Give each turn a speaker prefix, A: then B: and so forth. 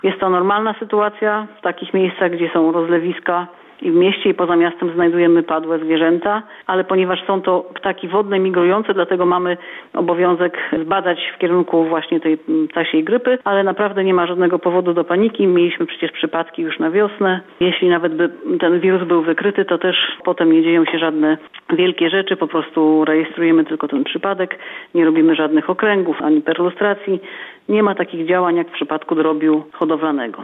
A: Jest to normalna sytuacja w takich miejscach, gdzie są rozlewiska i w mieście i poza miastem znajdujemy padłe zwierzęta, ale ponieważ są to ptaki wodne migrujące, dlatego mamy obowiązek zbadać w kierunku właśnie tej ptasiej grypy, ale naprawdę nie ma żadnego powodu do paniki. Mieliśmy przecież przypadki już na wiosnę. Jeśli nawet by ten wirus był wykryty, to też potem nie dzieją się żadne wielkie rzeczy, po prostu rejestrujemy tylko ten przypadek, nie robimy żadnych okręgów ani perlustracji. Nie ma takich działań jak w przypadku drobiu hodowlanego.